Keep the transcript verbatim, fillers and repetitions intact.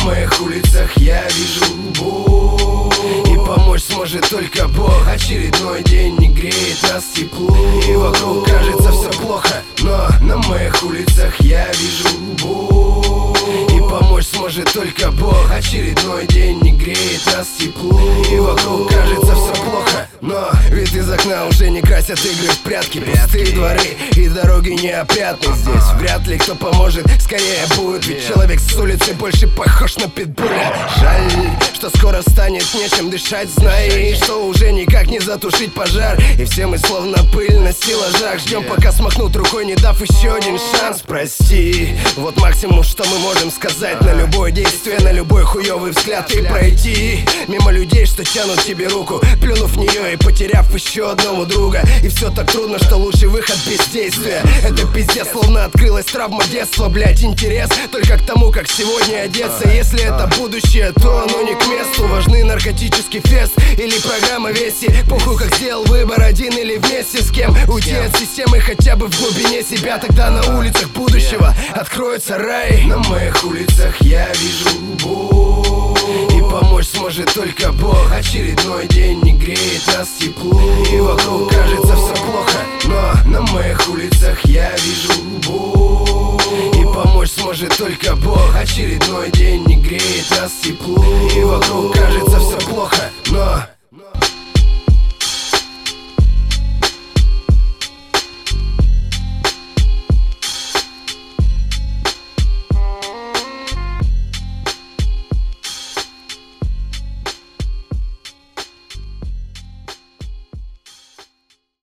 моих улицах я вижу боль, и помочь сможет только Бог. Очередной день не греет нас тепло, и вокруг кажется все плохо, но на моих улицах я вижу боль, и помочь сможет только Бог. Очередной день не греет нас тепло, и вокруг кажется все плохо, но вид из окна уже не красят игры в прятки. Пустые дворы и дороги неопрятны. Здесь вряд ли кто поможет, скорее будет, ведь человек с улицы больше похож на питбуля. Жаль, что скоро станет нечем дышать, зная, что уже никак не затушить пожар. И все мы словно пыль на стеллажах, ждем, пока смахнут рукой, не дав еще один шанс. Прости, вот максимум, что мы можем сказать. На любое действие, на любой хуёвый взгляд и пройти мимо людей, что тянут тебе руку, плюнув в нее и потеряв еще одного друга. И все так трудно, что лучший выход бездействия. Это пиздец, словно открылась травма детства. Блять, интерес только к тому, как сегодня одеться. Если это будущее, то оно не к месту. Важны наркотический фест или программа вести. Похуй, как сделал выбор, один или вместе с кем. Уйти от системы хотя бы в глубине себя, тогда на улицах будущего откроется рай. На моих улицах я вижу боль, и помочь сможет только Бог. Очередной день не греет нас тепло, и вокруг кажется все плохо, но на моих улицах я вижу боль, и помочь сможет только Бог. Очередной день не греет нас тепло, и вокруг кажется все плохо, но